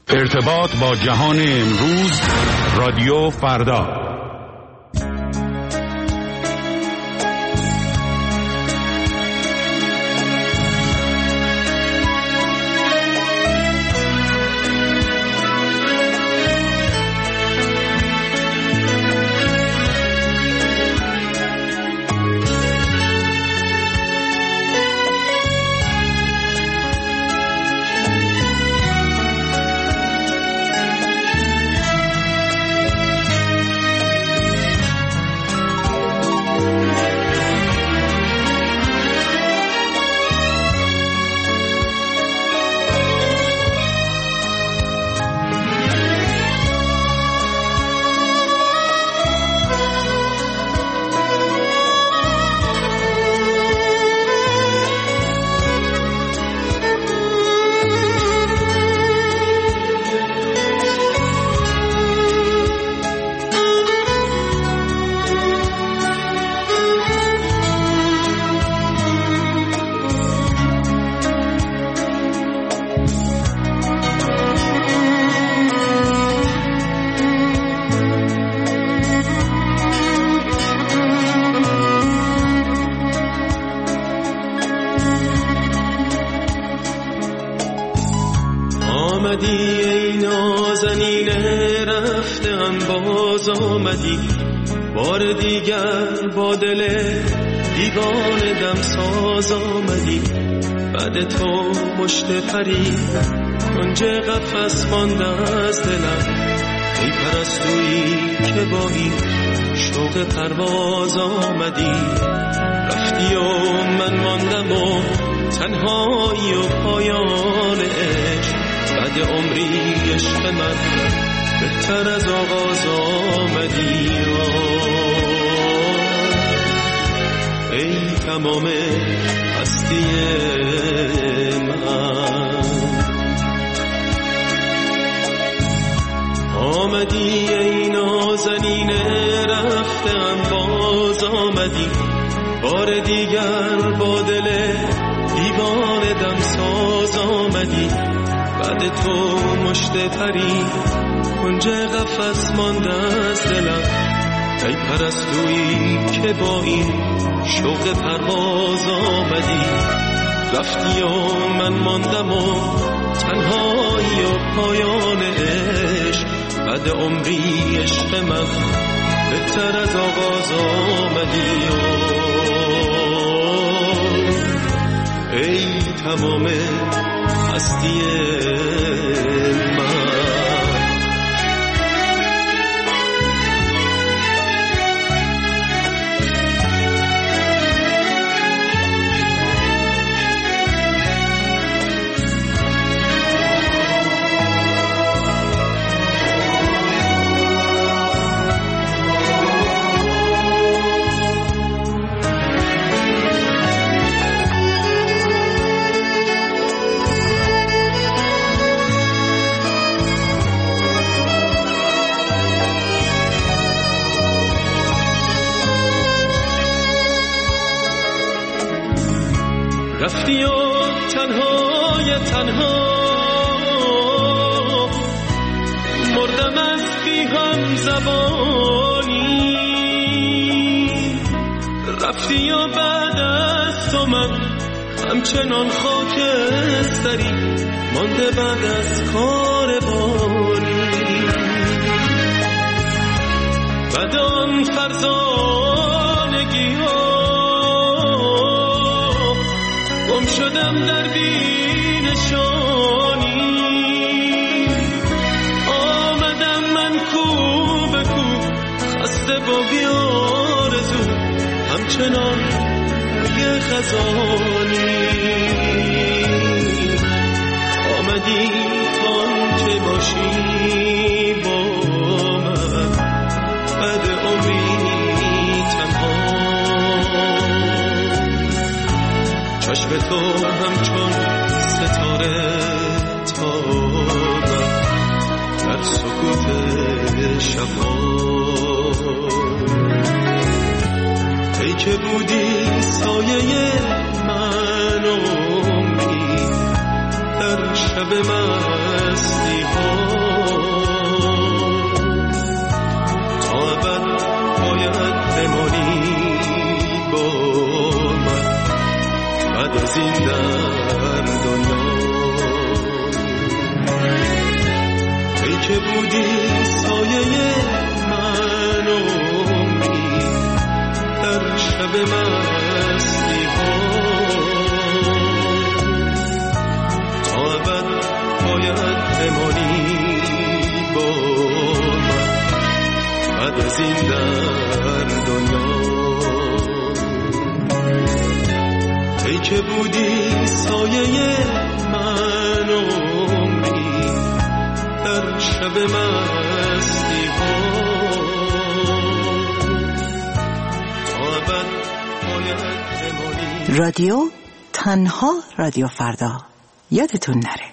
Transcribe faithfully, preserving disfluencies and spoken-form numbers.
ارتباط با جهان امروز، رادیو فردا. بار دیگر با دل دیوانه دم ساز آمدی، بعد تو پشت پری کنج قفس مانده از دلم. ای پرستویی که با این شوق پرواز آمدی، رفتی و من ماندم و تنهایی و پایان عشق. بعد عمری عشق من بهتر از آغاز آمدی. ای تمام هستی من، آمدی ای نازنین رفتم باز آمدی، بار دیگر با دل دیوانه دم ساز آمدی. بعد تو مشت پری کنج قفس مانده از دلم. ای پرستویی که با این شوق پرواز آمدی، رفتی و من ماندم و تنهایی و پایان عشق. بعد عمری عشق من بهتر از آغاز آمدی. ای تمام هستی من. رفتی و تنهای تنها مردم از بی هم زبانی. رفتی و بعد از تو من همچنان خاکستری مانده بعد از کاروانی. بعد آن فرزانگی ها گم شدم در بینشانی. آمدم من کو به کو خسته با بیارزو همچنان یه خزانی. آمدی تان که باشی با من، بعد عمری تنها. چشم تو همچون ستاره تابم در سکوت شبا. ای که بودی سایه من عمری در شب شب مستی ها تا ابد باید بمانی با من بعد از این در دنیا. ای که بودی سایه من عمری در شب مستی ها تا ابد باید بمانی با من بعد از این در دنیا. ای که بودی سایه من عمری در شب مستی ها تا ابد باید بمانی. رادیو تنها رادیو فردا، یادتون نره.